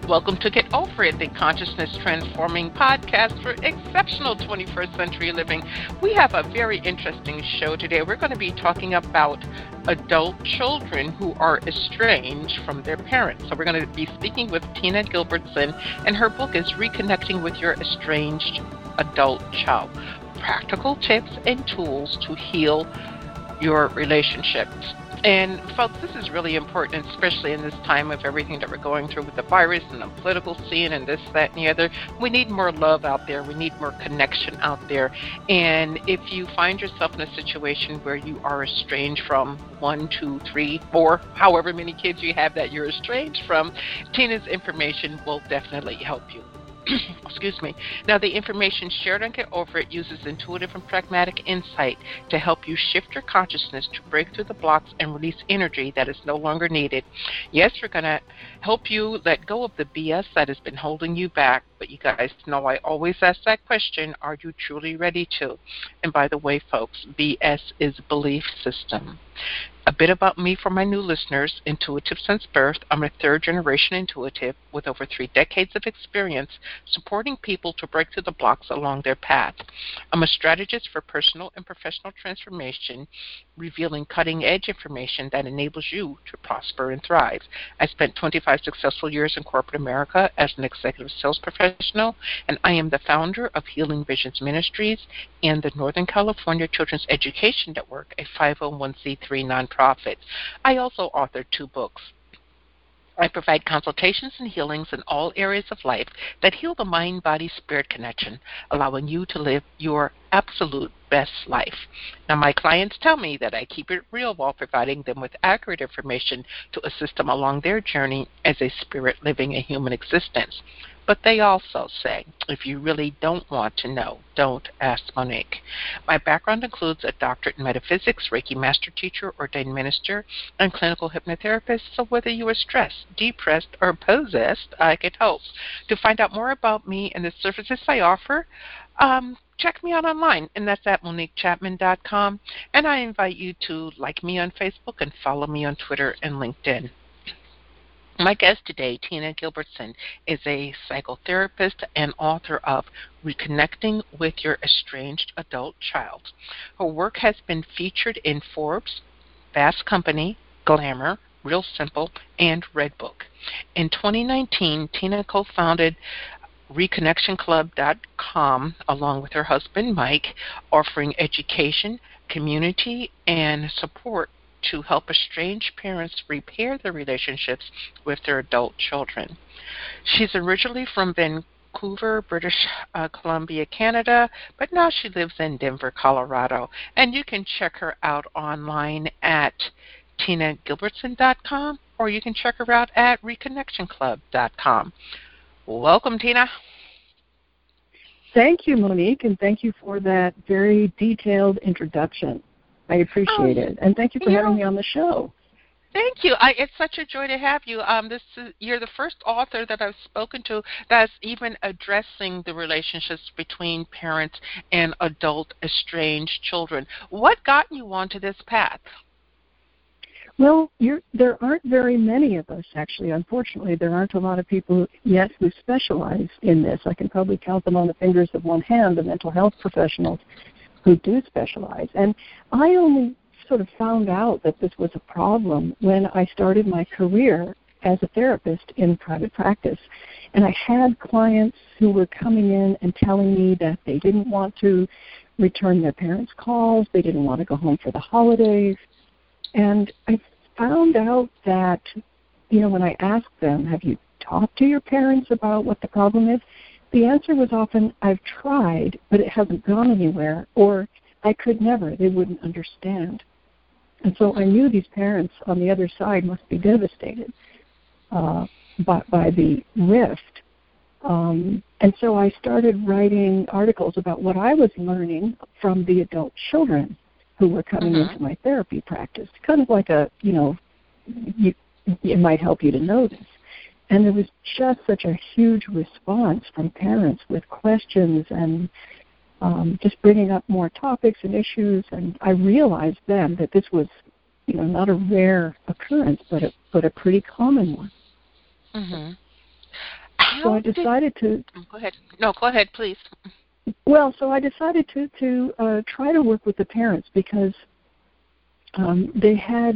Welcome to Get Over It, the consciousness transforming podcast for exceptional 21st century living. We have a very interesting show today. We're going to be talking about adult children who are estranged from their parents. So we're going to be speaking with Tina Gilbertson, and her book is Reconnecting with Your Estranged Adult Child. Practical tips and tools to heal your relationships. And folks, this is really important, especially in this time of everything that we're going through with the virus and the political scene and this, that, and the other. We need more love out there. We need more connection out there. And if you find yourself in a situation where you are estranged from 1, 2, 3, 4, however many kids you have that you're estranged from, Tina's information will definitely help you. Excuse me. Now, the information shared on Get Over It uses intuitive and pragmatic insight to help you shift your consciousness to break through the blocks and release energy that is no longer needed. Yes, we're going to help you let go of the BS that has been holding you back. But you guys know I always ask that question, are you truly ready to? And by the way, folks, BS is belief system. A bit about me for my new listeners. Intuitive since birth. I'm a third-generation intuitive with over 3 decades of experience supporting people to break through the blocks along their path. I'm a strategist for personal and professional transformation, revealing cutting-edge information that enables you to prosper and thrive. I spent 25 successful years in corporate America as an executive sales professional, and I am the founder of Healing Visions Ministries and the Northern California Children's Education Network, a 501c3 nonprofit. I also authored 2 books. I provide consultations and healings in all areas of life that heal the mind-body-spirit connection, allowing you to live your absolute best life. Now, my clients tell me that I keep it real while providing them with accurate information to assist them along their journey as a spirit living a human existence. But they also say, if you really don't want to know, don't ask Monique. My background includes a doctorate in metaphysics, Reiki master teacher, ordained minister, and clinical hypnotherapist, so whether you are stressed, depressed, or possessed, I can help. To find out more about me and the services I offer, check me out online, and that's at MoniqueChapman.com. And I invite you to like me on Facebook and follow me on Twitter and LinkedIn. My guest today, Tina Gilbertson, is a psychotherapist and author of Reconnecting with Your Estranged Adult Child. Her work has been featured in Forbes, Fast Company, Glamour, Real Simple, and Redbook. In 2019, Tina co-founded ReconnectionClub.com along with her husband, Mike, offering education, community, and support to help estranged parents repair their relationships with their adult children. She's originally from Vancouver, British Columbia, Canada, but now she lives in Denver, Colorado. And you can check her out online at TinaGilbertson.com, or you can check her out at ReconnectionClub.com. Welcome, Tina. Thank you, Monique, and thank you for that very detailed introduction. I appreciate it, and thank you for having me on the show. Thank you. It's such a joy to have you. You're the first author that I've spoken to that's even addressing the relationships between parents and adult estranged children. What got you onto this path? Well, there aren't very many of us, actually. Unfortunately, there aren't a lot of people yet who specialize in this. I can probably count them on the fingers of one hand, the mental health professionals who do specialize. And I only sort of found out that this was a problem when I started my career as a therapist in private practice. And I had clients who were coming in and telling me that they didn't want to return their parents' calls, they didn't want to go home for the holidays. And I found out that, when I asked them, have you talked to your parents about what the problem is? The answer was often, I've tried, but it hasn't gone anywhere, or I could never, they wouldn't understand. And so I knew these parents on the other side must be devastated by the rift. And so I started writing articles about what I was learning from the adult children who were coming into my therapy practice, kind of like it might help you to know this. And there was just such a huge response from parents with questions and just bringing up more topics and issues. And I realized then that this was, not a rare occurrence, but a pretty common one. So I decided to. Go ahead. No, go ahead, please. Well, so I decided to try to work with the parents because I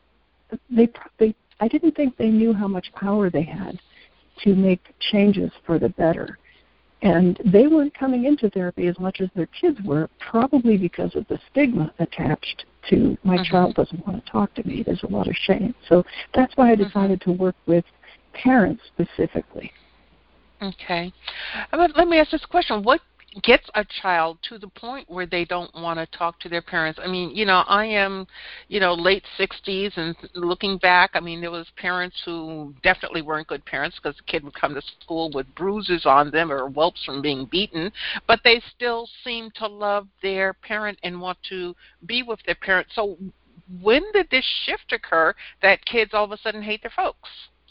didn't think they knew how much power they had to make changes for the better. And they weren't coming into therapy as much as their kids were, probably because of the stigma attached to my child doesn't want to talk to me. There's a lot of shame. So that's why I decided to work with parents specifically. Okay. Let me ask this question. What gets a child to the point where they don't want to talk to their parents? I mean, I am, late 60s, and looking back, I mean, there was parents who definitely weren't good parents because the kid would come to school with bruises on them or whelps from being beaten, but they still seem to love their parent and want to be with their parent. So when did this shift occur that kids all of a sudden hate their folks?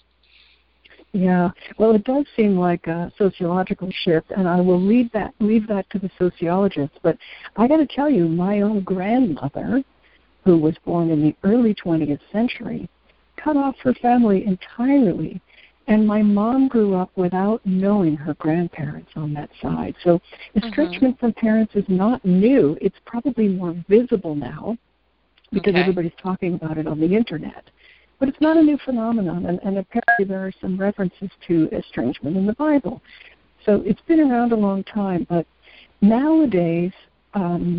Yeah, well, it does seem like a sociological shift, and I will leave that to the sociologists. But I got to tell you, my own grandmother, who was born in the early 20th century, cut off her family entirely, and my mom grew up without knowing her grandparents on that side. So estrangement from parents is not new. It's probably more visible now because everybody's talking about it on the Internet. But it's not a new phenomenon, and apparently there are some references to estrangement in the Bible. So it's been around a long time, but nowadays, and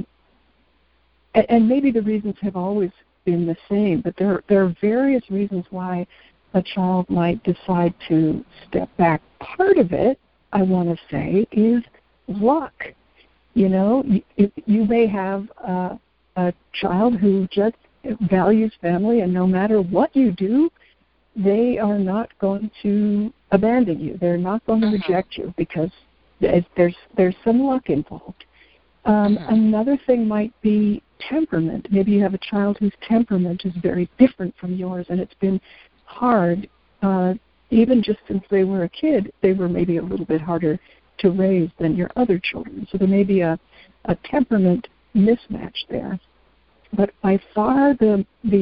maybe the reasons have always been the same, but there are various reasons why a child might decide to step back. Part of it, I want to say, is luck. You may have a child who just values family, and no matter what you do, they are not going to abandon you. They're not going to reject you because there's some luck involved. Another thing might be temperament. Maybe you have a child whose temperament is very different from yours, and it's been hard, even just since they were a kid, they were maybe a little bit harder to raise than your other children. So there may be a temperament mismatch there. But by far the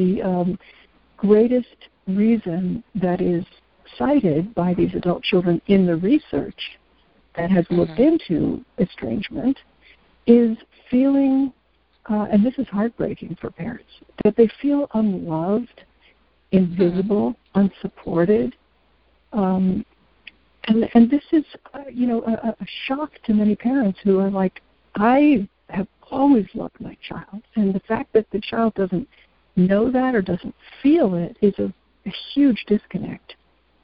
greatest reason that is cited by these adult children in the research that has looked into estrangement is feeling, and this is heartbreaking for parents, that they feel unloved, invisible, unsupported. And this is, a shock to many parents who are like, I have always loved my child, and the fact that the child doesn't know that or doesn't feel it is a huge disconnect.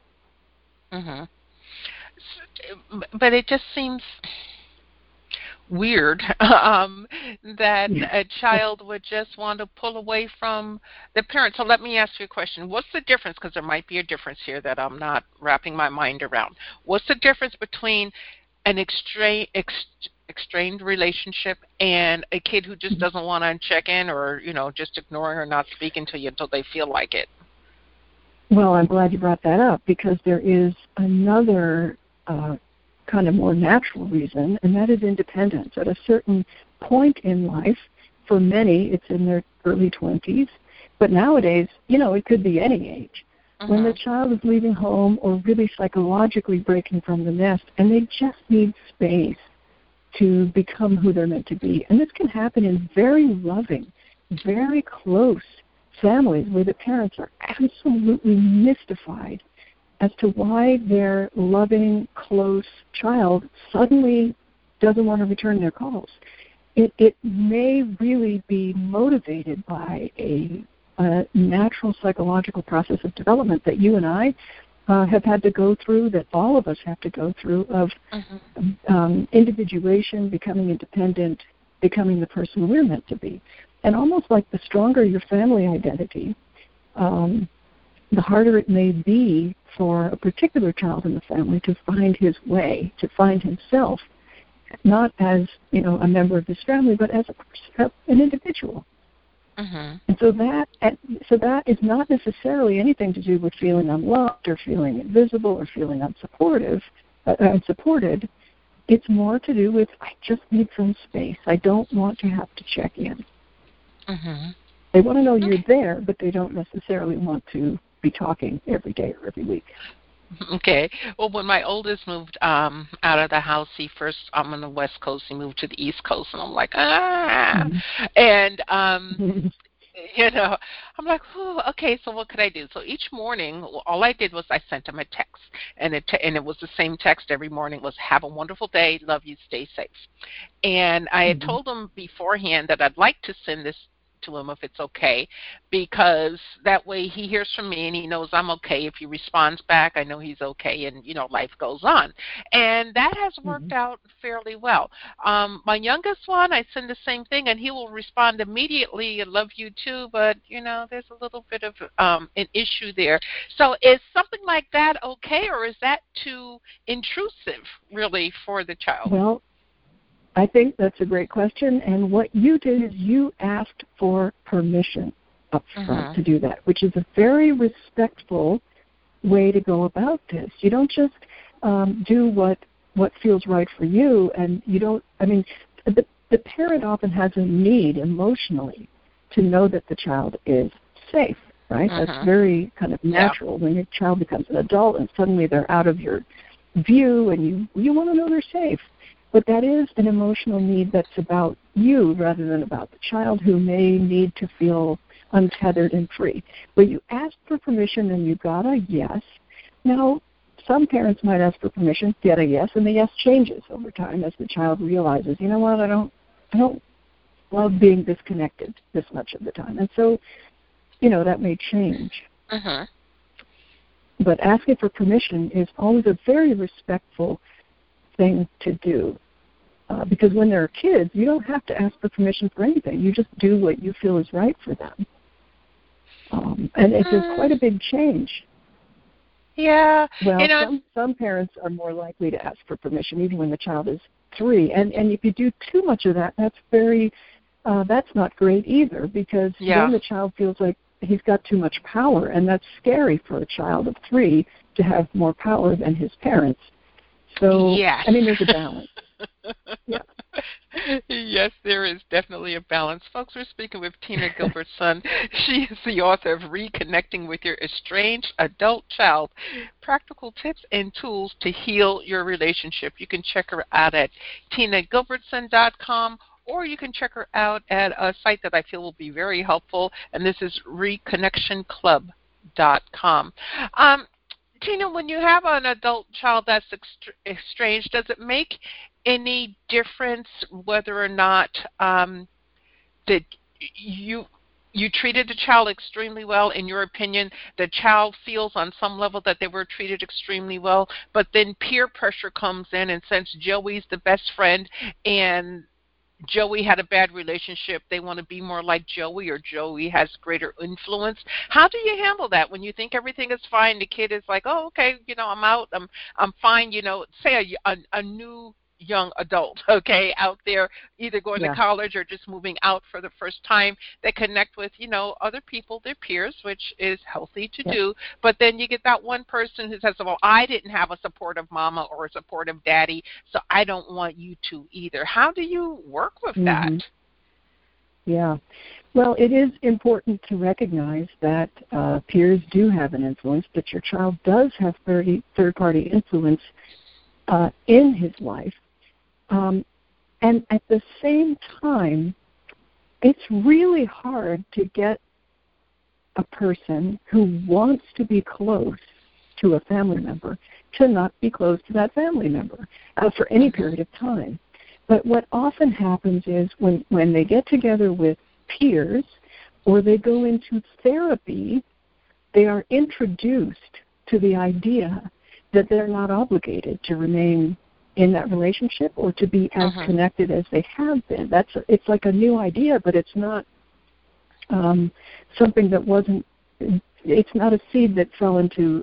But it just seems weird that a child would just want to pull away from the parent. So let me ask you a question. What's the difference, because there might be a difference here that I'm not wrapping my mind around. What's the difference between an strained relationship and a kid who just doesn't want to check in or, just ignoring or not speaking to you until they feel like it? Well, I'm glad you brought that up because there is another kind of more natural reason, and that is independence. At a certain point in life, for many, it's in their early 20s, but nowadays, it could be any age. When the child is leaving home or really psychologically breaking from the nest, and they just need space to become who they're meant to be. And this can happen in very loving, very close families where the parents are absolutely mystified as to why their loving, close child suddenly doesn't want to return their calls. It may really be motivated by a natural psychological process of development that you and I have had to go through, that all of us have to go through, of individuation, becoming independent, becoming the person we're meant to be. And almost like the stronger your family identity, the harder it may be for a particular child in the family to find his way, to find himself, not as a member of this family, but as an individual. And so that is not necessarily anything to do with feeling unloved or feeling invisible or feeling unsupported. It's more to do with, I just need some space. I don't want to have to check in. They want to know you're there, but they don't necessarily want to be talking every day or every week. Okay. Well, when my oldest moved out of the house, he first I'm on the West Coast. He moved to the East Coast, and I'm like, ah. And you know, I'm like, oh, okay, so what could I do? So each morning, all I did was I sent him a text, and it was the same text every morning. It was, have a wonderful day, love you, stay safe. And I had told him beforehand that I'd like to send this to him if it's okay, because that way he hears from me and he knows I'm okay. If he responds back, I know he's okay, and life goes on. And that has worked out fairly well. My youngest one, I send the same thing, and he will respond immediately. I love you too, but there's a little bit of an issue there. So is something like that okay, or is that too intrusive, really, for the child? Well, I think that's a great question, and what you did is you asked for permission up front to do that, which is a very respectful way to go about this. You don't just do what feels right for you, and you don't, the parent often has a need emotionally to know that the child is safe, right? That's very kind of natural when your child becomes an adult and suddenly they're out of your view and you want to know they're safe. But that is an emotional need that's about you rather than about the child, who may need to feel untethered and free. But you asked for permission and you got a yes. Now, some parents might ask for permission, get a yes, and the yes changes over time as the child realizes, you know what, I don't love being disconnected this much of the time. And so, that may change. But asking for permission is always a very respectful thing to do, because when there are kids, you don't have to ask for permission for anything. You just do what you feel is right for them, and it's quite a big change. Yeah. Well, some parents are more likely to ask for permission even when the child is 3, and if you do too much of that, that's not great either, because then the child feels like he's got too much power, and that's scary for a child of 3 to have more power than his parents. So, yes. There's a balance. Yes, there is definitely a balance. Folks, we're speaking with Tina Gilbertson. She is the author of Reconnecting with Your Estranged Adult Child, Practical Tips and Tools to Heal Your Relationship. You can check her out at tinagilbertson.com, or you can check her out at a site that I feel will be very helpful, and this is reconnectionclub.com. Tina, when you have an adult child that's estranged, does it make any difference whether or not that you treated the child extremely well? In your opinion, the child feels on some level that they were treated extremely well, but then peer pressure comes in, and since Joey's the best friend and Joey had a bad relationship, they want to be more like Joey, or Joey has greater influence. How do you handle that when you think everything is fine? The kid is like, oh, okay, I'm out, I'm fine. Say a new young adult, okay, out there either going to college or just moving out for the first time. They connect with, other people, their peers, which is healthy to do. But then you get that one person who says, well, I didn't have a supportive mama or a supportive daddy, so I don't want you to either. How do you work with that? Yeah. Well, it is important to recognize that peers do have an influence, that your child does have third-party influence in his life. And at the same time, it's really hard to get a person who wants to be close to a family member to not be close to that family member for any period of time. But what often happens is when they get together with peers or they go into therapy, they are introduced to the idea that they're not obligated to remain in that relationship or to be as connected as they have been. It's like a new idea, but it's not something that wasn't. It's not a seed that fell into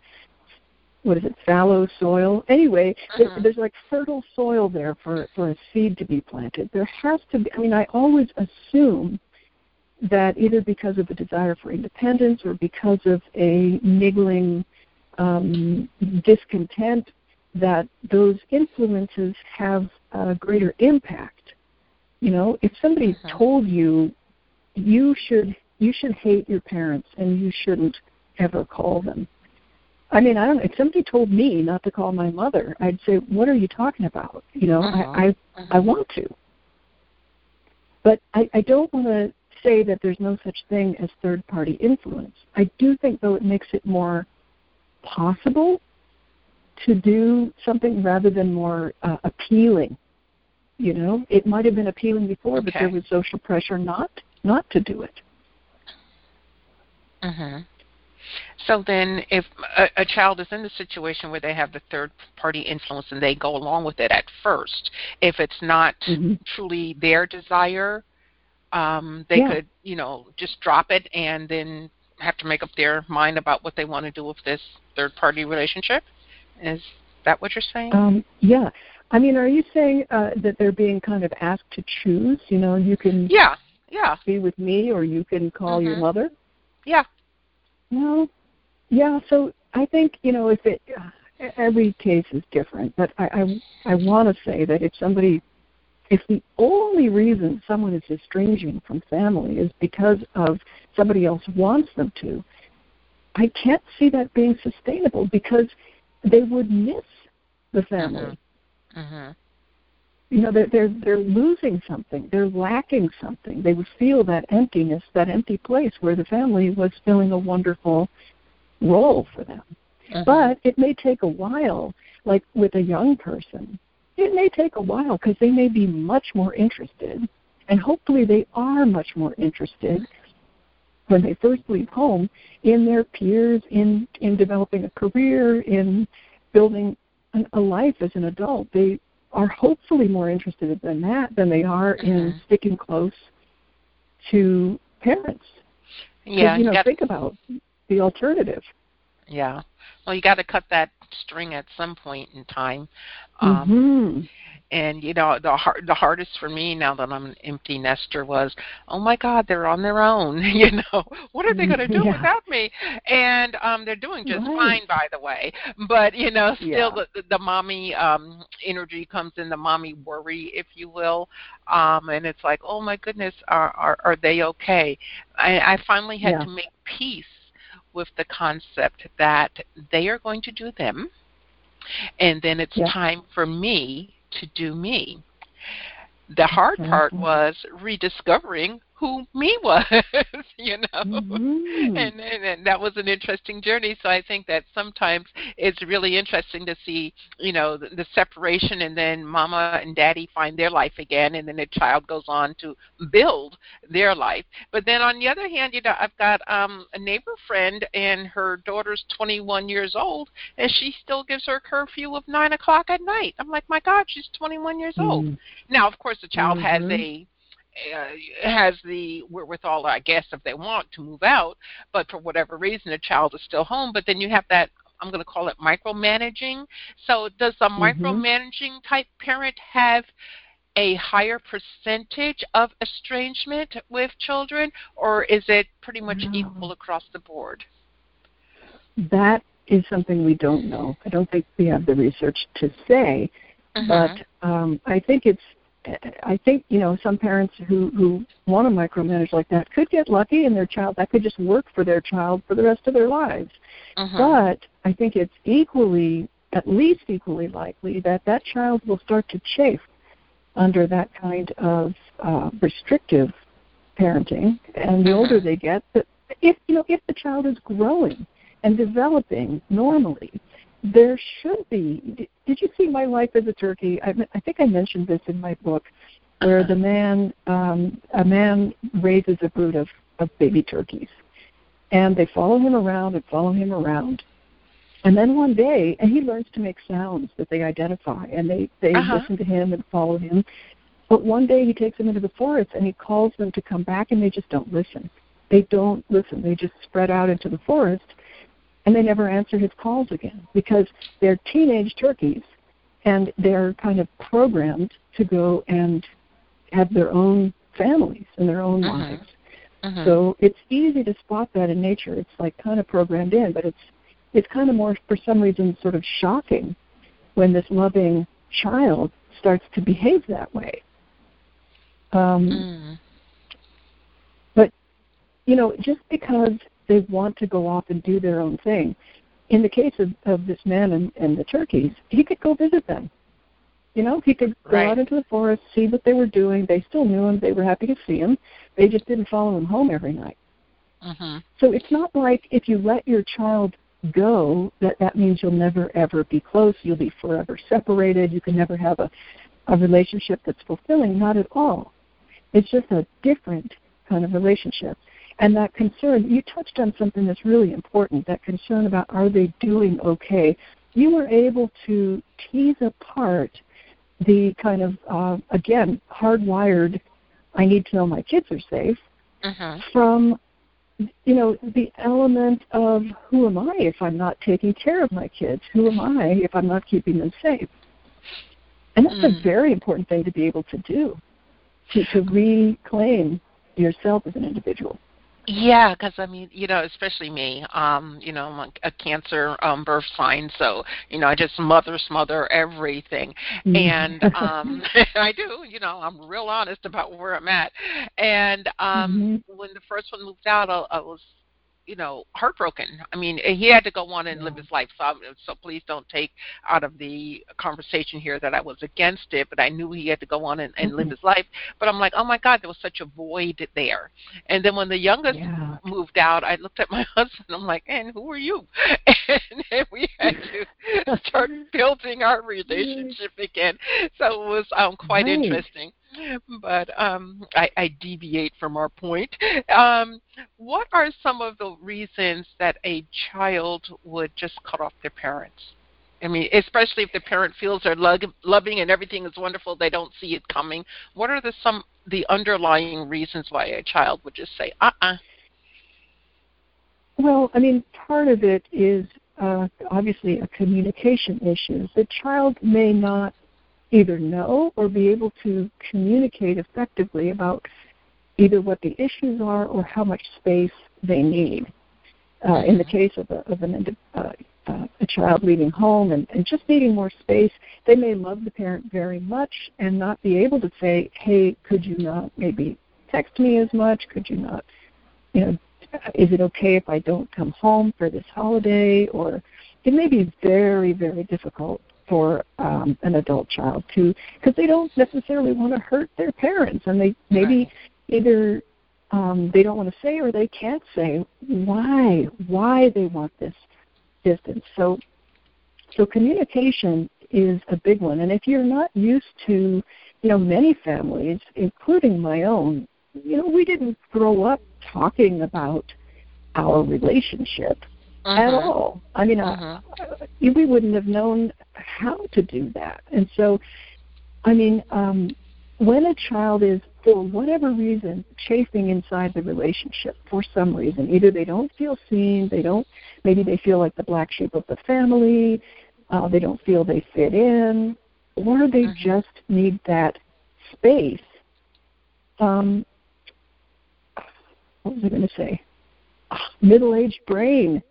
fallow soil. Anyway, there's like fertile soil there for a seed to be planted. There has to be. I always assume that either because of a desire for independence or because of a niggling discontent, that those influences have a greater impact. If somebody told you you should hate your parents and you shouldn't ever call them, I mean, I don't know. If somebody told me not to call my mother, I'd say, "What are you talking about?" You know, I want to, but I don't want to say that there's no such thing as third-party influence. I do think, though, it makes it more possible to do something rather than more appealing. You know, it might have been appealing before, but there was social pressure not to do it. Mm-hmm. So then if a child is in the situation where they have the third-party influence and they go along with it at first, if it's not truly their desire, they could, you know, just drop it and then have to make up their mind about what they want to do with this third-party relationship? Is that what you're saying? Yeah. I mean, are you saying that they're being kind of asked to choose? You know, you can be with me or you can call your mother? Yeah. Well, yeah, so I think, you know, if every case is different, but I want to say that if the only reason someone is estranging from family is because of somebody else wants them to, I can't see that being sustainable because they would miss the family. You know, they're losing something. They're lacking something. They would feel that emptiness, that empty place where the family was filling a wonderful role for them. But it may take a while, like with a young person. It may take a while because they may be much more interested, and hopefully they are much more interested when they first leave home in their peers, in developing a career, in building a life as an adult. They are hopefully more interested in that than they are in sticking close to parents. Yeah, you know, think about the alternative. Yeah. Well, you got to cut that string at some point in time. And, you know, the hardest for me now that I'm an empty nester was, oh, my God, they're on their own. You know, what are they going to do without me? And they're doing just fine, by the way. But, you know, still the mommy energy comes in, the mommy worry, if you will. And it's like, oh, my goodness, are they okay? I finally had to make peace with the concept that they are going to do them, and then it's time for me to do me. The hard part was rediscovering who me was, you know, and that was an interesting journey. So I think that sometimes it's really interesting to see, you know, the separation, and then mama and daddy find their life again, and then the child goes on to build their life. But then on the other hand, you know, I've got a neighbor friend, and her daughter's 21 years old, and she still gives her curfew of 9 o'clock at night. I'm like, my God, she's 21 years old. Now, of course, the child has the wherewithal, I guess, if they want to move out, but for whatever reason, the child is still home. But then you have that, I'm going to call it micromanaging. So does a micromanaging type parent have a higher percentage of estrangement with children, or is it pretty much equal across the board? That is something we don't know. I don't think we have the research to say, but I think, you know, some parents who want to micromanage like that could get lucky, and their child, that could just work for their child for the rest of their lives. But I think it's at least equally likely that child will start to chafe under that kind of restrictive parenting. And the older they get, if the child is growing and developing normally, there should be. Did you see My Life as a Turkey? I think I mentioned this in my book, where a man raises a brood of baby turkeys, and they follow him around, and then one day, and he learns to make sounds that they identify, and they listen to him and follow him. But one day he takes them into the forest, and he calls them to come back, and they just don't listen. They don't listen. They just spread out into the forest. And they never answer his calls again because they're teenage turkeys, and they're kind of programmed to go and have their own families and their own lives. So it's easy to spot that in nature. It's like kind of programmed in, but it's kind of more, for some reason, sort of shocking when this loving child starts to behave that way. But, you know, just because they want to go off and do their own thing in the case of this man and the turkeys, he could go visit them. He could go out into the forest, see what they were doing. They still knew him. They were happy to see him. They just didn't follow him home every night. Mm-hmm. So it's not like if you let your child go, that means you'll never, ever be close. You'll be forever separated. You can never have a relationship that's fulfilling. Not at all. It's just a different kind of relationship. And that concern, you touched on something that's really important, that concern about are they doing okay. You were able to tease apart the kind of, again, hardwired, I need to know my kids are safe, from, the element of who am I if I'm not taking care of my kids? Who am I if I'm not keeping them safe? And that's a very important thing to be able to do, to reclaim yourself as an individual. Yeah, because especially me, I'm a Cancer birth sign, so I just smother everything, and I do, I'm real honest about where I'm at, and when the first one moved out, I was heartbroken. I mean, he had to go on and live his life. So please don't take out of the conversation here that I was against it, but I knew he had to go on and live his life. But I'm like, oh my God, there was such a void there. And then when the youngest moved out, I looked at my husband. I'm like, and who are you? And then we had to start building our relationship again. So it was quite interesting. But I deviate from our point. What are some of the reasons that a child would just cut off their parents? I mean, especially if the parent feels they're loving and everything is wonderful, they don't see it coming. What are the underlying reasons why a child would just say, Well, I mean, part of it is obviously a communication issue. The child may not either know or be able to communicate effectively about either what the issues are or how much space they need. In the case of a child leaving home and just needing more space, they may love the parent very much and not be able to say, hey, could you not maybe text me as much? Could you not, is it okay if I don't come home for this holiday? Or it may be very, very difficult for an adult child to, because they don't necessarily want to hurt their parents, and they maybe either they don't want to say or they can't say why they want this distance. So communication is a big one, and if you're not used to, many families, including my own, we didn't grow up talking about our relationship at all. I mean, we wouldn't have known how to do that. And so, I mean, when a child is, for whatever reason, chafing inside the relationship for some reason, either they don't feel seen, maybe they feel like the black sheep of the family, they don't feel they fit in, or they just need that space. What was I going to say? Middle-aged brain.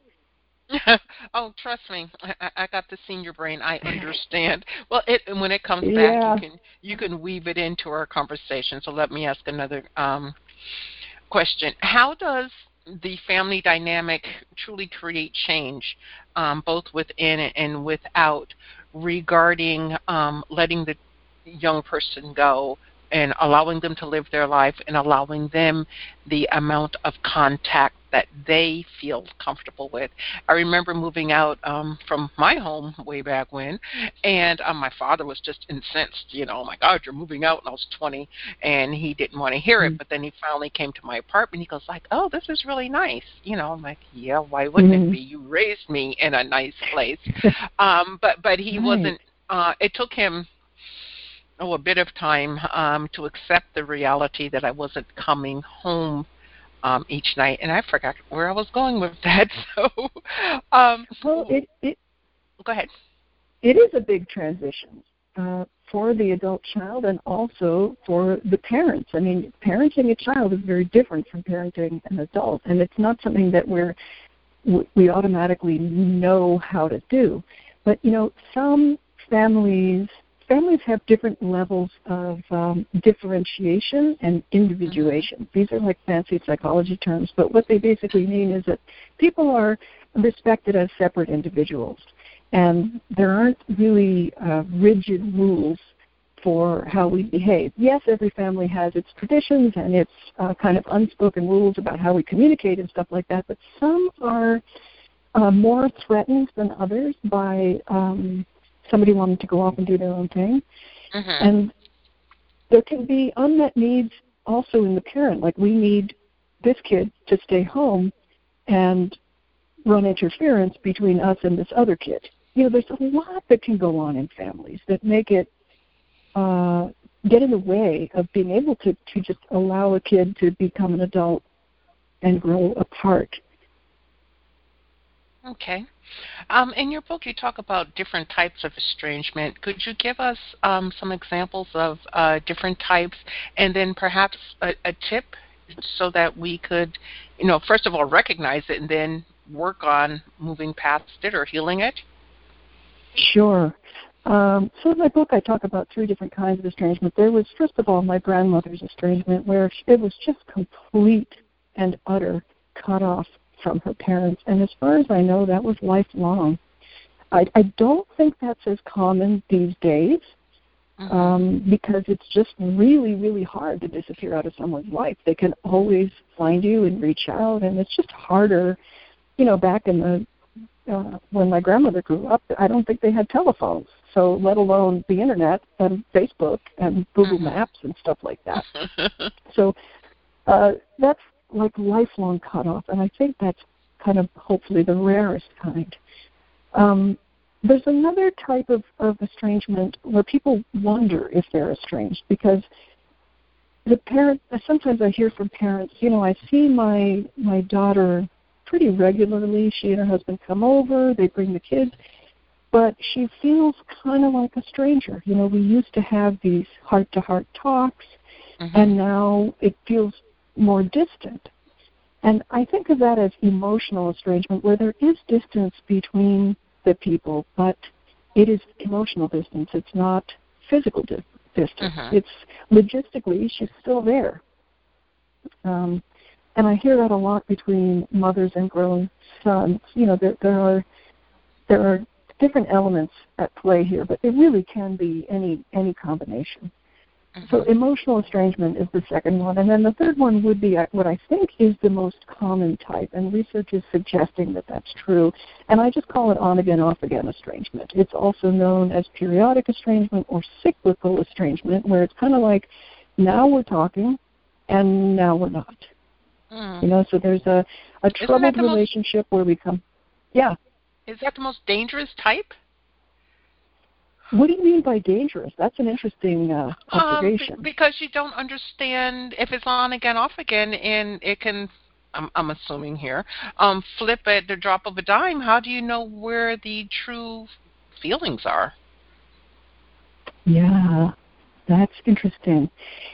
Oh, trust me, I got the senior brain. I understand. Well, when it comes back, you can weave it into our conversation. So let me ask another question. How does the family dynamic truly create change, both within and without, regarding letting the young person go and allowing them to live their life and allowing them the amount of contact that they feel comfortable with? I remember moving out from my home way back when, and my father was just incensed, oh my God, you're moving out, and I was 20, and he didn't want to hear it, but then he finally came to my apartment. He goes like, oh, this is really nice. I'm like, yeah, why wouldn't it be? You raised me in a nice place. But he wasn't, it took him a bit of time to accept the reality that I wasn't coming home each night, and I forgot where I was going with that. So, go ahead. It is a big transition for the adult child and also for the parents. I mean, parenting a child is very different from parenting an adult, and it's not something that we automatically know how to do. But some families have different levels of differentiation and individuation. These are like fancy psychology terms, but what they basically mean is that people are respected as separate individuals. And there aren't really rigid rules for how we behave. Yes, every family has its traditions and its kind of unspoken rules about how we communicate and stuff like that, but some are more threatened than others by somebody wanting to go off and do their own thing. Mm-hmm. And there can be unmet needs also in the parent, like we need this kid to stay home and run interference between us and this other kid. You know, there's a lot that can go on in families that make it get in the way of being able to just allow a kid to become an adult and grow apart. Okay. In your book, you talk about different types of estrangement. Could you give us some examples of different types, and then perhaps a tip so that we could, first of all, recognize it and then work on moving past it or healing it? Sure. So in my book, I talk about 3 different kinds of estrangement. There was, first of all, my grandmother's estrangement, where it was just complete and utter cut off from her parents. And as far as I know, that was lifelong. I don't think that's as common these days, because it's just really, really hard to disappear out of someone's life. They can always find you and reach out, and it's just harder. Back in the when my grandmother grew up, I don't think they had telephones, so let alone the internet and Facebook and Google Maps and stuff like that. So that's like lifelong cutoff, and I think that's kind of hopefully the rarest kind. There's another type of estrangement where people wonder if they're estranged, because the parent, sometimes I hear from parents, I see my daughter pretty regularly. She and her husband come over, they bring the kids, but she feels kind of like a stranger. We used to have these heart-to-heart talks, and now it feels more distant. And I think of that as emotional estrangement, where there is distance between the people, but it is emotional distance. It's not physical distance. It's logistically, she's still there. And I hear that a lot between mothers and grown sons. There are different elements at play here, but it really can be any combination. So emotional estrangement is the second one. And then the third one would be what I think is the most common type, and research is suggesting that that's true. And I just call it on-again, off-again estrangement. It's also known as periodic estrangement or cyclical estrangement, where it's kind of like now we're talking and now we're not. So there's a troubled relationship where we come. Yeah. Is that the most dangerous type? What do you mean by dangerous? That's an interesting observation. Because you don't understand if it's on again, off again, and it can, I'm assuming here, flip at the drop of a dime. How do you know where the true feelings are? Yeah, that's interesting.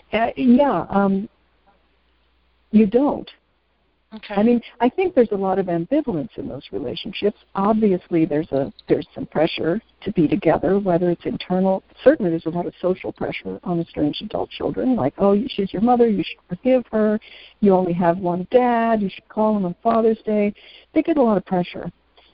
You don't. Okay. I mean, I think there's a lot of ambivalence in those relationships. Obviously, there's some pressure to be together, whether it's internal. Certainly, there's a lot of social pressure on estranged adult children, like, oh, she's your mother, you should forgive her. You only have one dad, you should call him on Father's Day. They get a lot of pressure.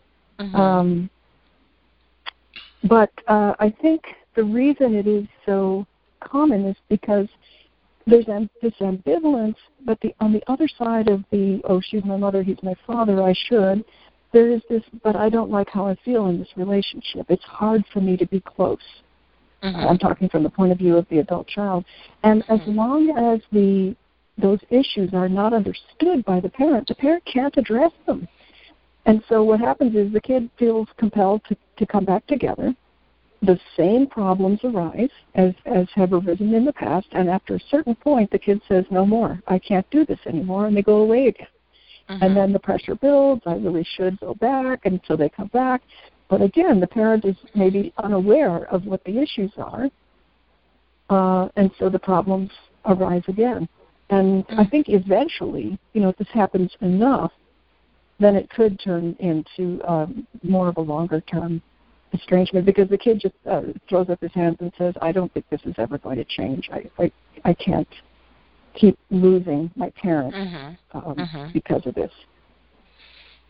But I think the reason it is so common is because there's this ambivalence, but on the other side of the, oh, she's my mother, he's my father, I should, there is this, but I don't like how I feel in this relationship. It's hard for me to be close. I'm talking from the point of view of the adult child. And as long as those issues are not understood by the parent can't address them. And so what happens is the kid feels compelled to come back together. The same problems arise as have arisen in the past, and after a certain point, the kid says, no more, I can't do this anymore, and they go away again. And then the pressure builds, I really should go back, and so they come back. But again, the parent is maybe unaware of what the issues are, and so the problems arise again. And I think eventually, if this happens enough, then it could turn into more of a longer-term estrangement, because the kid just throws up his hands and says, I don't think this is ever going to change. I can't keep losing my parents because of this.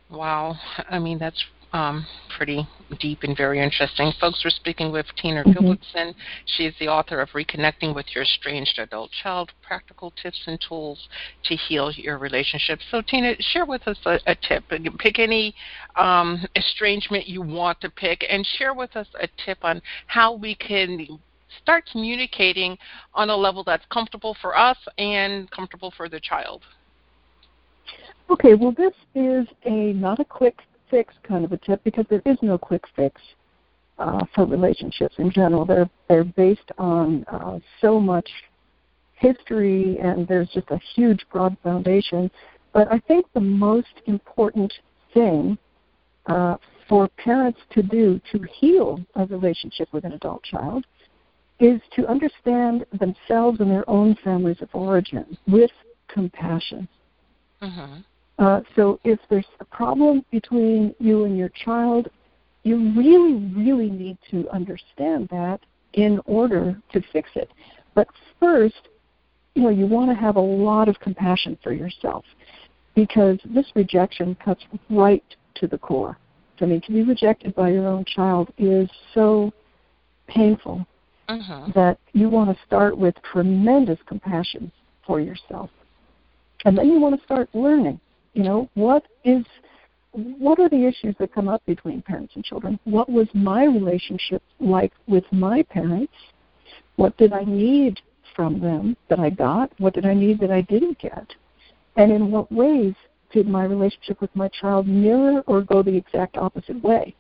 Wow. I mean, that's pretty deep and very interesting. Folks, we're speaking with Tina Mm-hmm. Gilbertson. She is the author of Reconnecting with Your Estranged Adult Child, Practical Tips and Tools to Heal Your Relationship. So, Tina, share with us a tip. Pick any estrangement you want to pick and share with us a tip on how we can start communicating on a level that's comfortable for us and comfortable for the child. Okay, well, this is not a quick fix kind of a tip, because there is no quick fix for relationships in general. They're based on so much history, and there's just a huge, broad foundation. But I think the most important thing for parents to do to heal a relationship with an adult child is to understand themselves and their own families of origin with compassion. Mm-hmm. So if there's a problem between you and your child, you really, really need to understand that in order to fix it. But first, you want to have a lot of compassion for yourself, because this rejection cuts right to the core. I mean, to be rejected by your own child is so painful that you want to start with tremendous compassion for yourself. And then you want to start learning, what are the issues that come up between parents and children? What was my relationship like with my parents? What did I need from them that I got? What did I need that I didn't get? And in what ways did my relationship with my child mirror or go the exact opposite way?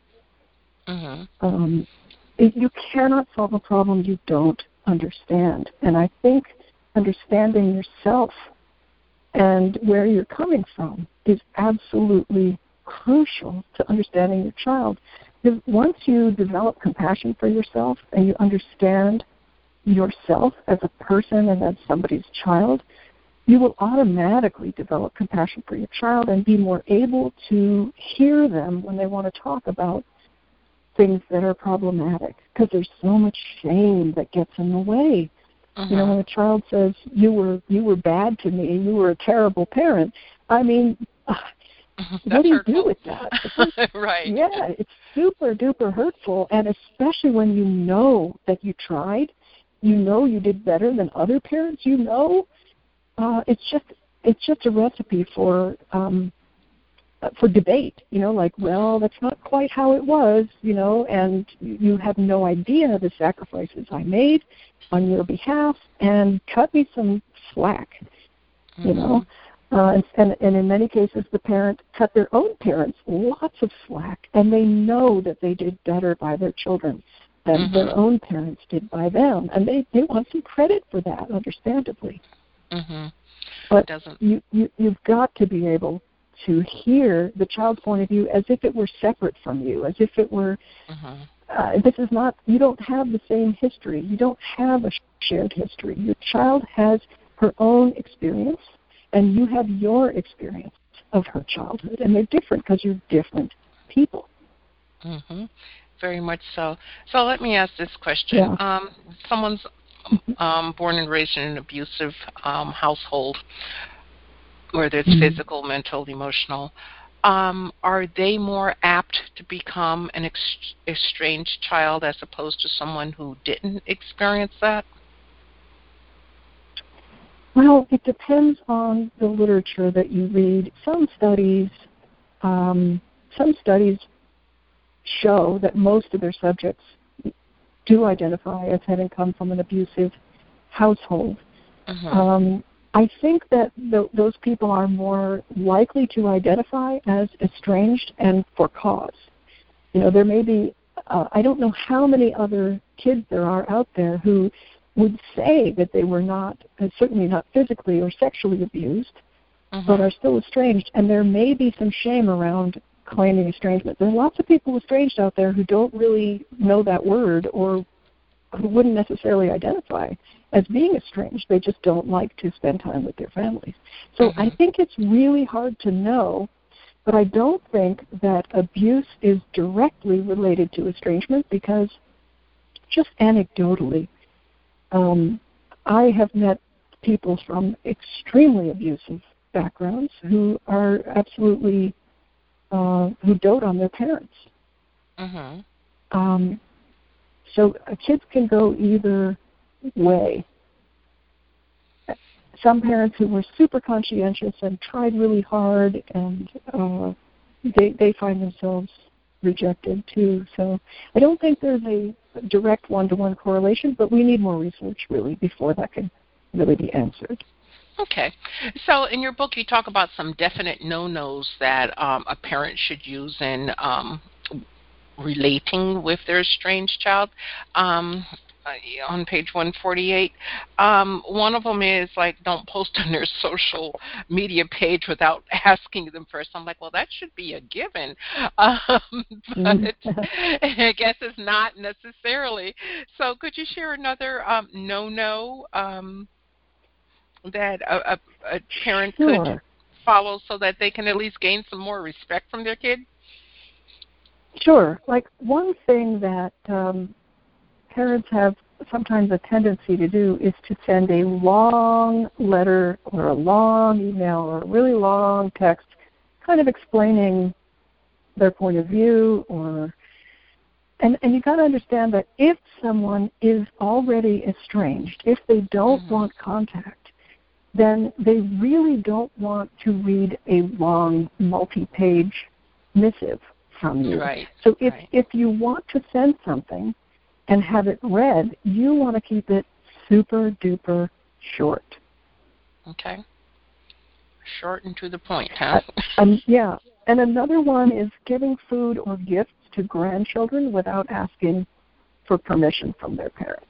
You cannot solve a problem you don't understand. And I think understanding yourself and where you're coming from is absolutely crucial to understanding your child. Because once you develop compassion for yourself and you understand yourself as a person and as somebody's child, you will automatically develop compassion for your child and be more able to hear them when they want to talk about things that are problematic, because there's so much shame that gets in the way. When a child says, you were bad to me, you were a terrible parent, I mean, what do you do with that? Right. Yeah, it's super duper hurtful, and especially when you know that you tried, you did better than other parents, it's just a recipe for debate, well, that's not quite how it was, and you have no idea the sacrifices I made on your behalf, and cut me some slack, and in many cases the parent cut their own parents lots of slack, and they know that they did better by their children than their own parents did by them, and they want some credit for that, understandably. But you've got to be able to hear the child's point of view as if it were separate from you, as if it were, this is not, you don't have the same history. You don't have a shared history. Your child has her own experience, and you have your experience of her childhood, and they're different because you're different people. Very much so. So let me ask this question. Yeah. Someone's born and raised in an abusive household, whether it's physical, mental, emotional, are they more apt to become an estranged child as opposed to someone who didn't experience that? Well, it depends on the literature that you read. Some studies show that most of their subjects do identify as having come from an abusive household. I think that those people are more likely to identify as estranged and for cause. There may be, I don't know how many other kids there are out there who would say that they were not, certainly not physically or sexually abused, but are still estranged. And there may be some shame around claiming estrangement. There are lots of people estranged out there who don't really know that word, or who wouldn't necessarily identify as being estranged. They just don't like to spend time with their families. So I think it's really hard to know, but I don't think that abuse is directly related to estrangement, because just anecdotally, I have met people from extremely abusive backgrounds who are absolutely who dote on their parents. Mm-hmm. So kids can go either way. Some parents who were super conscientious and tried really hard, and they find themselves rejected too. So I don't think there's a direct one-to-one correlation, but we need more research really before that can really be answered. Okay. So in your book, you talk about some definite no-nos that a parent should use in relating with their estranged child. On page 148, one of them is like, don't post on their social media page without asking them first. I'm like, well, that should be a given, but I guess it's not necessarily. So could you share another no-no that a parent could follow so that they can at least gain some more respect from their kid? Sure. Like one thing that parents have sometimes a tendency to do is to send a long letter or a long email or a really long text kind of explaining their point of view, and you got to understand that if someone is already estranged, if they don't want contact, then they really don't want to read a long multi-page missive from you. Right. So if you want to send something and have it read, you want to keep it super duper short. Okay. Short and to the point, huh? Yeah. And another one is giving food or gifts to grandchildren without asking for permission from their parents.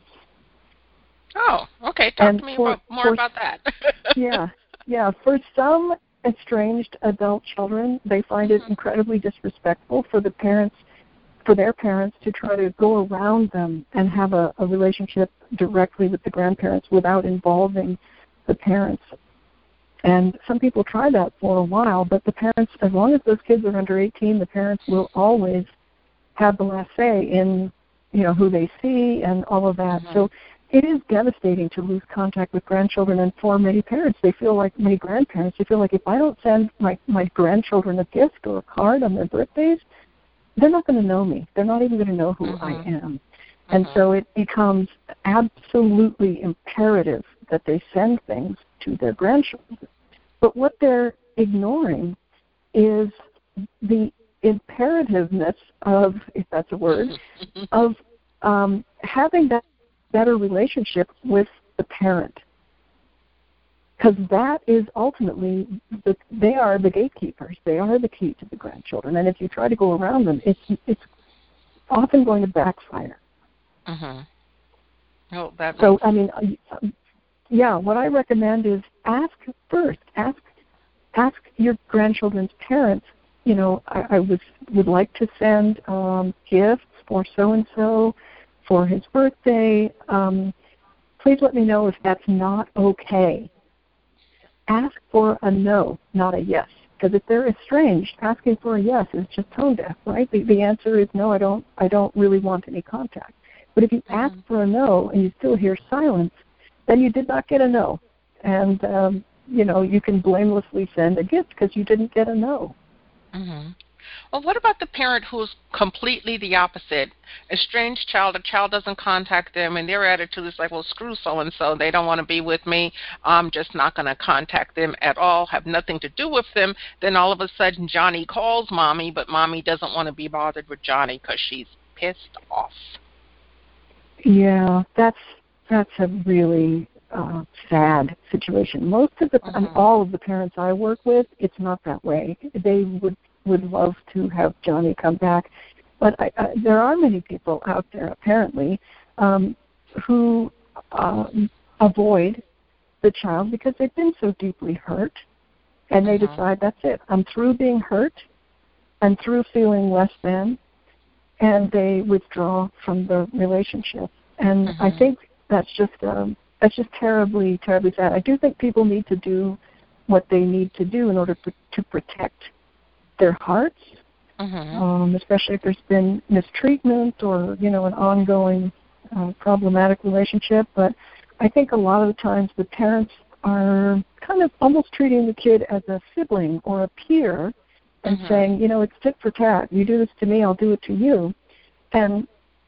Oh, okay. Talk to me more about that. Yeah. For some estranged adult children, they find it incredibly disrespectful for their parents to try to go around them and have a relationship directly with the grandparents without involving the parents. And some people try that for a while, but the parents, as long as those kids are under 18, the parents will always have the last say in, who they see and all of that. So it is devastating to lose contact with grandchildren, and for many grandparents, they feel like if I don't send my grandchildren a gift or a card on their birthdays, they're not going to know me. They're not even going to know who I am. And so it becomes absolutely imperative that they send things to their grandchildren. But what they're ignoring is the imperativeness of, if that's a word, of having that better relationship with the parent. Because that is ultimately, they are the gatekeepers. They are the key to the grandchildren. And if you try to go around them, it's often going to backfire. Oh, what I recommend is ask first. Ask your grandchildren's parents, I would like to send gifts for so-and-so for his birthday. Please let me know if that's not okay. Ask for a no, not a yes. Because if they're estranged, asking for a yes is just tone deaf, right? The answer is no, I don't really want any contact. But if you ask for a no and you still hear silence, then you did not get a no. And, you can blamelessly send a gift because you didn't get a no. Well, what about the parent who's completely the opposite? Estranged child, a child doesn't contact them, and their attitude is like, well, screw so-and-so. They don't want to be with me. I'm just not going to contact them at all, have nothing to do with them. Then all of a sudden, Johnny calls Mommy, but Mommy doesn't want to be bothered with Johnny because she's pissed off. Yeah, that's a really sad situation. Most of all of the parents I work with, it's not that way. They would love to have Johnny come back. But there are many people out there, apparently, who avoid the child because they've been so deeply hurt, and they decide, that's it. I'm through being hurt. I'm through feeling less than, and they withdraw from the relationship. And I think that's just terribly, terribly sad. I do think people need to do what they need to do in order to protect their hearts, especially if there's been mistreatment or, an ongoing problematic relationship. But I think a lot of the times the parents are kind of almost treating the kid as a sibling or a peer and saying, you know, it's tit for tat. You do this to me, I'll do it to you. And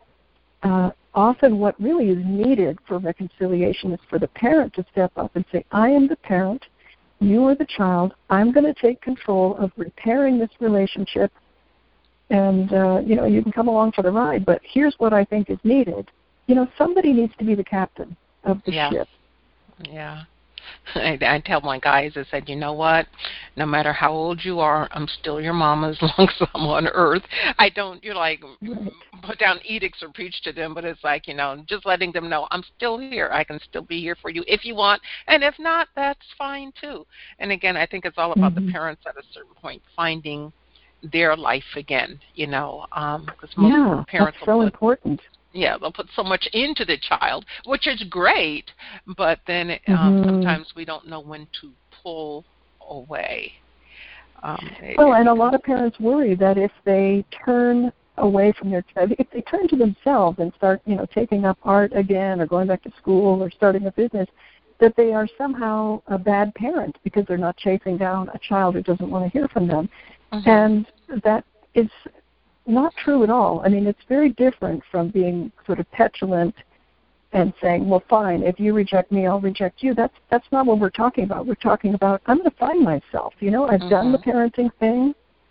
often what really is needed for reconciliation is for the parent to step up and say, I am the parent, you are the child, I'm going to take control of repairing this relationship, and, you know, you can come along for the ride, but here's what I think is needed. You know, somebody needs to be the captain of the ship. Yeah. I tell my guys, I said, you know what? No matter how old you are, I'm still your mama as long as I'm on earth. I don't, put down edicts or preach to them, but it's like, you know, just letting them know I'm still here. I can still be here for you if you want. And if not, that's fine too. And again, I think it's all about the parents at a certain point finding their life again, you know, because most parents that's so important. Yeah, they'll put so much into the child, which is great, but then sometimes we don't know when to pull away. Well, and a lot of parents worry that if they turn away from their child, if they turn to themselves and start, you know, taking up art again or going back to school or starting a business, that they are somehow a bad parent because they're not chasing down a child who doesn't want to hear from them. And that is not true at all. I mean, it's very different from being sort of petulant and saying, well, fine, if you reject me, I'll reject you. That's not what we're talking about. We're talking about, I'm going to find myself. You know, I've done the parenting thing.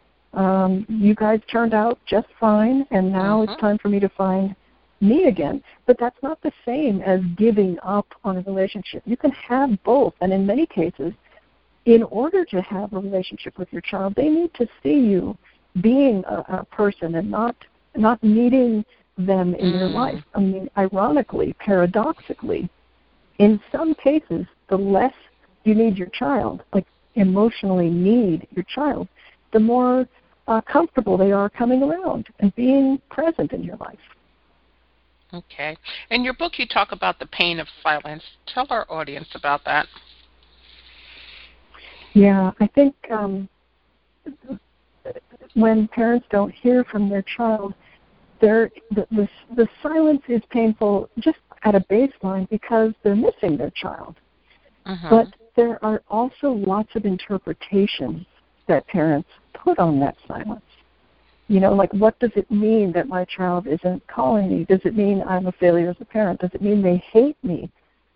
You guys turned out just fine, and now it's time for me to find me again. But that's not the same as giving up on a relationship. You can have both, and in many cases, in order to have a relationship with your child, they need to see you being a person and not needing them in your life. I mean, ironically, paradoxically, in some cases, the less you need your child, like emotionally need your child, the more comfortable they are coming around and being present in your life. Okay. In your book, you talk about the pain of silence. Tell our audience about that. Yeah, I think when parents don't hear from their child, the silence is painful just at a baseline because they're missing their child. But there are also lots of interpretations that parents put on that silence. You know, like, what does it mean that my child isn't calling me? Does it mean I'm a failure as a parent? Does it mean they hate me?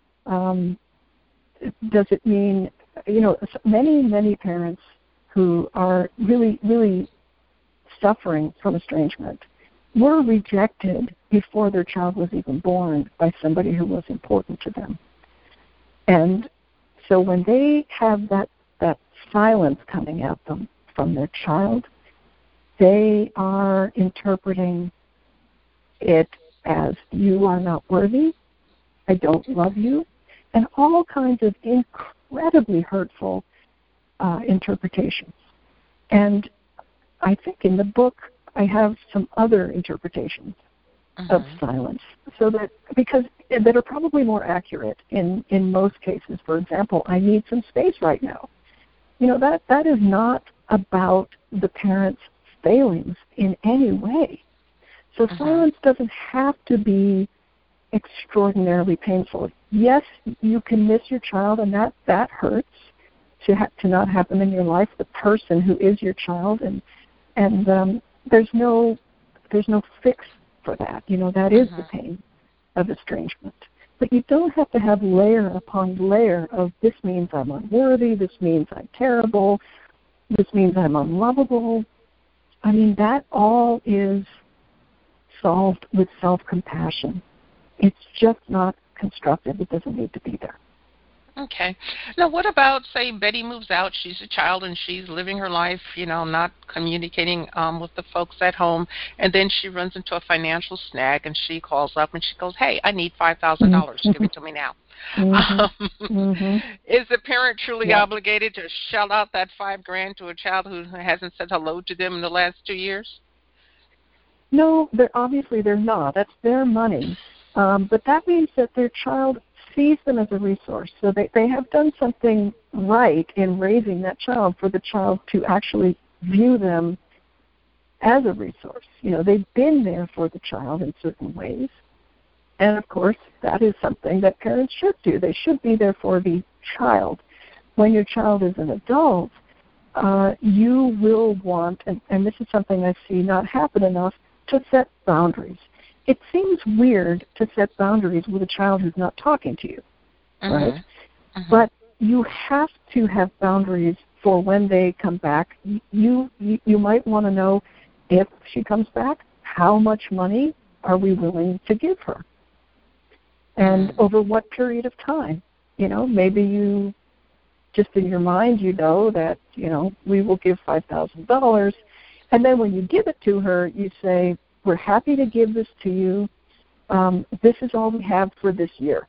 Does it mean, you know, many parents who are really, really suffering from estrangement were rejected before their child was even born by somebody who was important to them. And so when they have that silence coming at them from their child, they are interpreting it as, you are not worthy, I don't love you, and all kinds of incredibly hurtful interpretations. And I think in the book I have some other interpretations of silence, so that that are probably more accurate in most cases. For example, I need some space right now. You know, that is not about the parent's failings in any way. So silence doesn't have to be extraordinarily painful. Yes, you can miss your child, and that hurts to not have them in your life, the person who is your child, and there's no fix for that. You know, that is the pain of estrangement. But you don't have to have layer upon layer of, this means I'm unworthy, this means I'm terrible, this means I'm unlovable. I mean, that all is solved with self-compassion. It's just not constructive. It doesn't need to be there. Okay. Now, what about, say, Betty moves out, she's a child, and she's living her life, you know, not communicating with the folks at home, and then she runs into a financial snag, and she calls up, and she goes, hey, I need $5,000. Give it to me now. Is the parent truly obligated to shell out that $5,000 to a child who hasn't said hello to them in the last 2 years? No, obviously they're not. That's their money. But that means that their child sees them as a resource. So they have done something right in raising that child for the child to actually view them as a resource. You know, they've been there for the child in certain ways. And, of course, that is something that parents should do. They should be there for the child. When your child is an adult, you will want, and this is something I see not happen enough, to set boundaries. It seems weird to set boundaries with a child who's not talking to you, right? But you have to have boundaries for when they come back. You might want to know, if she comes back, how much money are we willing to give her? And over what period of time? Maybe you, just in your mind, that, we will give $5,000. And then when you give it to her, you say, we're happy to give this to you. This is all we have for this year.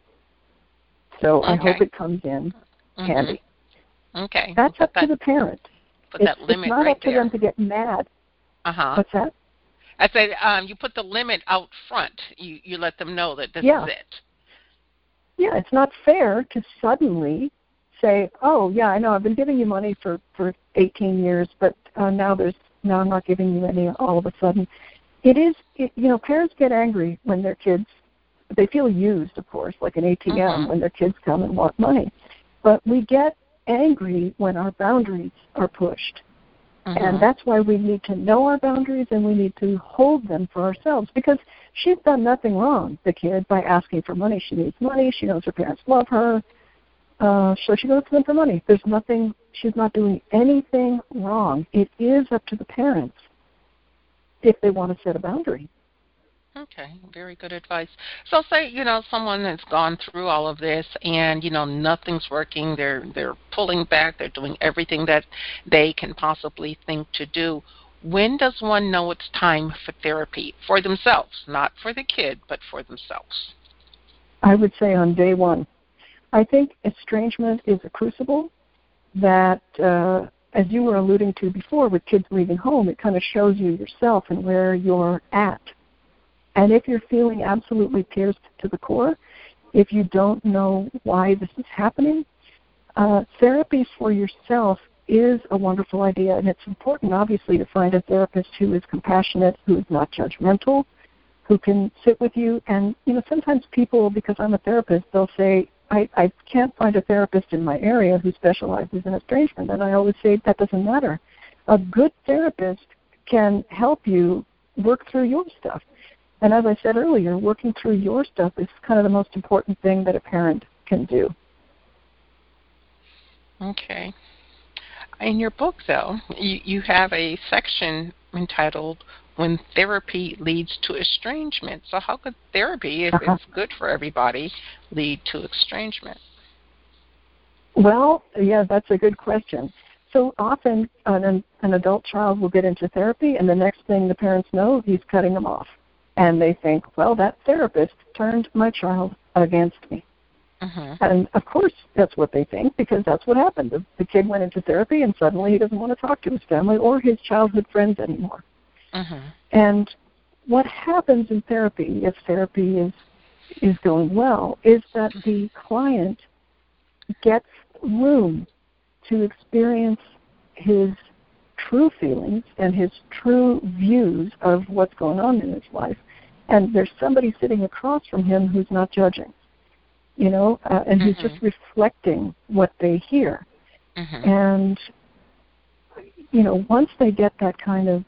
So I hope it comes in handy. Okay. That's up to the parent. Put that limit it's not right up to there. them to get mad. What's that? I said you put the limit out front. You let them know that this is it. Yeah, it's not fair to suddenly say, oh, yeah, I know, I've been giving you money for 18 years, but now I'm not giving you any all of a sudden. Parents get angry when their kids, they feel used, of course, like an ATM when their kids come and want money. But we get angry when our boundaries are pushed. And that's why we need to know our boundaries, and we need to hold them for ourselves, because she's done nothing wrong, the kid, by asking for money. She needs money. She knows her parents love her. So she goes to them for money. She's not doing anything wrong. It is up to the parents if they want to set a boundary. Okay, very good advice. So say, someone has gone through all of this and, nothing's working. They're pulling back. They're doing everything that they can possibly think to do. When does one know it's time for therapy for themselves, not for the kid, but for themselves? I would say on day one. I think estrangement is a crucible that, as you were alluding to before with kids leaving home, it kind of shows you yourself and where you're at. And if you're feeling absolutely pierced to the core, if you don't know why this is happening, therapy for yourself is a wonderful idea. And it's important, obviously, to find a therapist who is compassionate, who is not judgmental, who can sit with you. And, sometimes people, because I'm a therapist, they'll say, I can't find a therapist in my area who specializes in estrangement. And I always say that doesn't matter. A good therapist can help you work through your stuff. And as I said earlier, working through your stuff is kind of the most important thing that a parent can do. Okay. In your book, though, you have a section entitled When Therapy Leads to Estrangement. So how could therapy, if it's good for everybody, lead to estrangement? Well, yeah, that's a good question. So often an adult child will get into therapy, and the next thing the parents know, he's cutting them off. And they think, well, that therapist turned my child against me. And, of course, that's what they think, because that's what happened. The kid went into therapy, and suddenly he doesn't want to talk to his family or his childhood friends anymore. And what happens in therapy, if therapy is going well, is that the client gets room to experience his true feelings and his true views of what's going on in his life. And there's somebody sitting across from him who's not judging, and who's just reflecting what they hear. And, once they get that kind of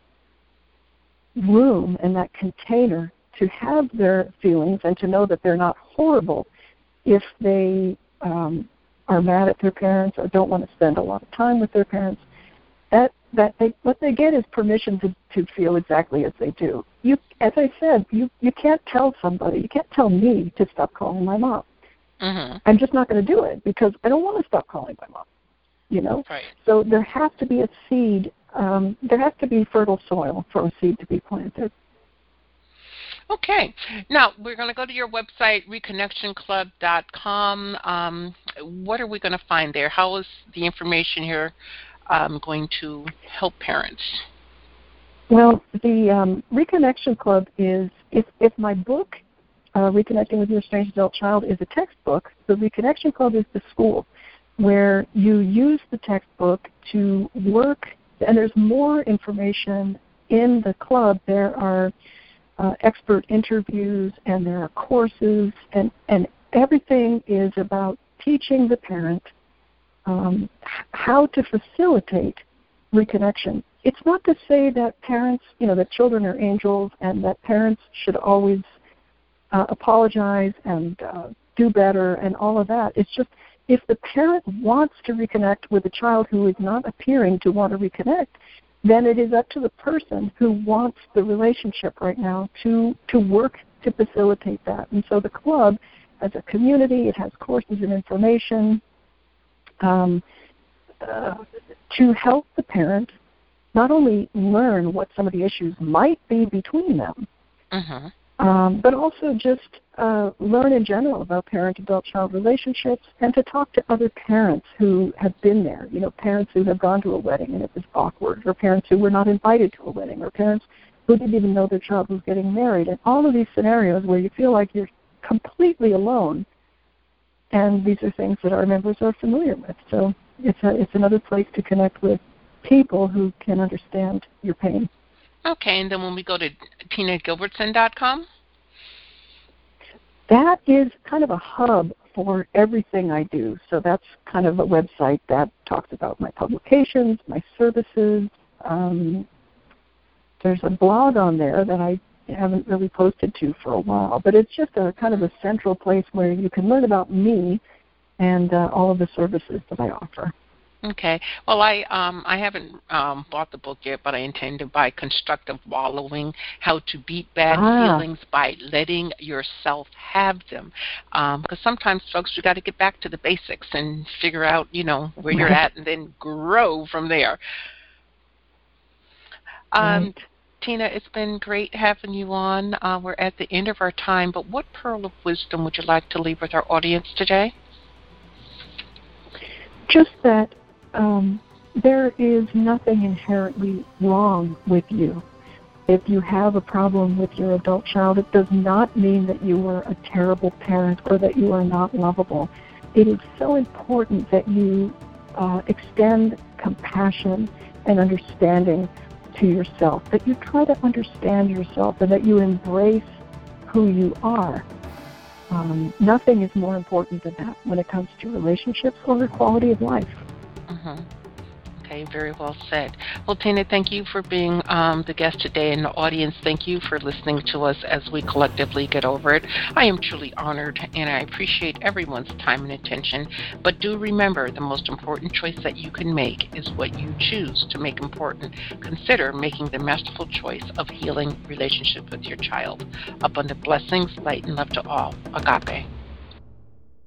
room and that container to have their feelings and to know that they're not horrible if they are mad at their parents or don't want to spend a lot of time with their parents, what they get is permission to feel exactly as they do. As I said, you can't tell somebody, you can't tell me to stop calling my mom. I'm just not going to do it because I don't want to stop calling my mom. Right. So there has to be a seed. There has to be fertile soil for a seed to be planted. Okay. Now, we're going to go to your website, reconnectionclub.com. What are we going to find there? How is the information here going to help parents? Well, the Reconnection Club is, if my book, Reconnecting with Your Estranged Adult Child, is a textbook, the Reconnection Club is the school where you use the textbook to work, and there's more information in the club. There are expert interviews, and there are courses, and everything is about teaching the parent how to facilitate reconnection. It's not to say that parents, that children are angels and that parents should always apologize and do better and all of that. It's just if the parent wants to reconnect with a child who is not appearing to want to reconnect, then it is up to the person who wants the relationship right now to work to facilitate that. And so the club, as a community, it has courses and information to help the parent not only learn what some of the issues might be between them, but also just learn in general about parent-adult-child relationships and to talk to other parents who have been there, parents who have gone to a wedding and it was awkward, or parents who were not invited to a wedding, or parents who didn't even know their child was getting married, and all of these scenarios where you feel like you're completely alone, and these are things that our members are familiar with. So it's another place to connect with people who can understand your pain. Okay, and then when we go to tinagilbertson.com? That is kind of a hub for everything I do. So that's kind of a website that talks about my publications, my services. There's a blog on there that I haven't really posted to for a while, but it's just a kind of a central place where you can learn about me and all of the services that I offer. Okay. Well, I haven't bought the book yet, but I intend to buy Constructive Wallowing, How to Beat Bad Feelings by Letting Yourself Have Them. Because sometimes, folks, you got to get back to the basics and figure out, where you're at and then grow from there. Tina, it's been great having you on. We're at the end of our time, but what pearl of wisdom would you like to leave with our audience today? Just that there is nothing inherently wrong with you. If you have a problem with your adult child, it does not mean that you are a terrible parent or that you are not lovable. It is so important that you extend compassion and understanding to yourself, that you try to understand yourself and that you embrace who you are. Nothing is more important than that when it comes to relationships or the quality of life. Okay, very well said. Well, Tina, thank you for being the guest today, and the audience, thank you for listening to us as we collectively get over it. I am truly honored, and I appreciate everyone's time and attention, but do remember the most important choice that you can make is what you choose to make important. Consider making the masterful choice of healing relationship with your child. Abundant blessings, light, and love to all. Agape.